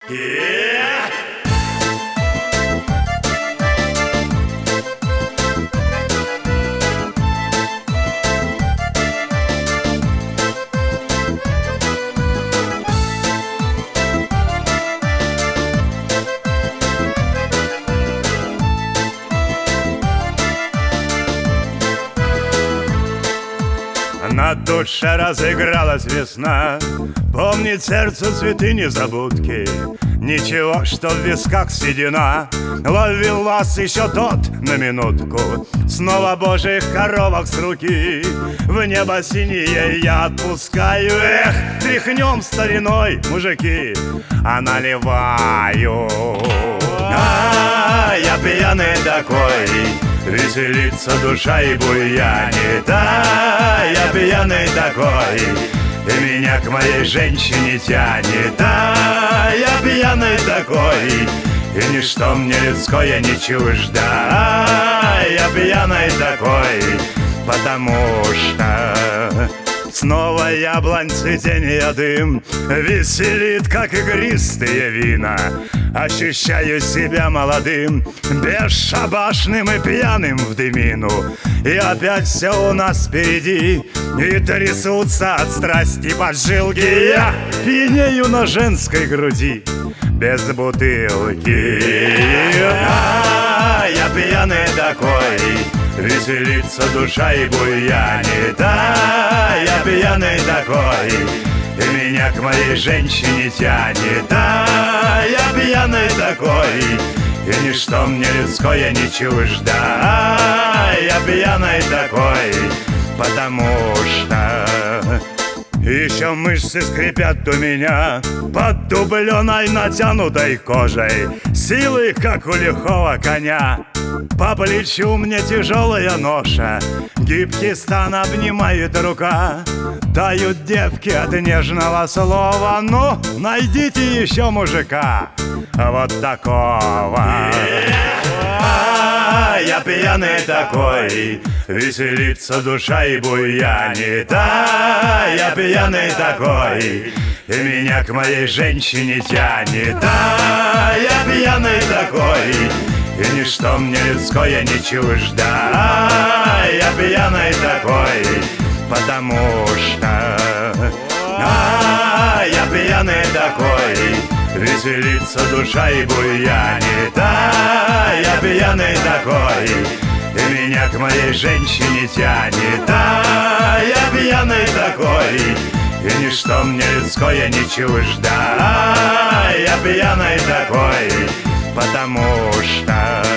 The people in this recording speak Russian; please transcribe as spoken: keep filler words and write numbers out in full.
Yeah! На душе разыгралась весна, помнит сердце цветы незабудки. Ничего, что в висках седина, ловил вас еще тот на минутку. Снова божьих коровок с руки в небо синее я отпускаю. Эх, тряхнем стариной, мужики, а наливаю. А, я пьяный такой, веселится душа и буянит. А, я пьяный такой, и меня к моей женщине тянет. А, я пьяный такой, и ничто мне людское не чуждо. А, я пьяный такой, потому что снова яблонь цветения дым веселит, как игристые вина. Ощущаю себя молодым, бесшабашным и пьяным в дымину. И опять все у нас впереди, и трясутся от страсти поджилки. Я пьянею на женской груди без бутылки. А, я пьяный такой, веселится душа и буянит. А, я пьяный такой, и меня к моей женщине тянет. А, я пьяный такой, и ничто мне людское не чуждо. А, я пьяный такой, потому что еще мышцы скрипят у меня под дубленой натянутой кожей, силы, как у лихого коня. По плечу мне тяжелая ноша, гибкий стан обнимает рука. Тают девки от нежного слова, ну, найдите еще мужика вот такого. А, я пьяный такой, веселится душа и буянит. А, я пьяный такой, и меня к моей женщине тянет. А, я пьяный такой, и ничто мне людское не чуждо. А, я пьяный такой, потому что а, я пьяный такой, веселится душа и буянит. А, я пьяный такой, и меня к моей женщине тянет. А, я пьяный такой, и ничто мне людское не чуждо. А, я пьяный такой, потому что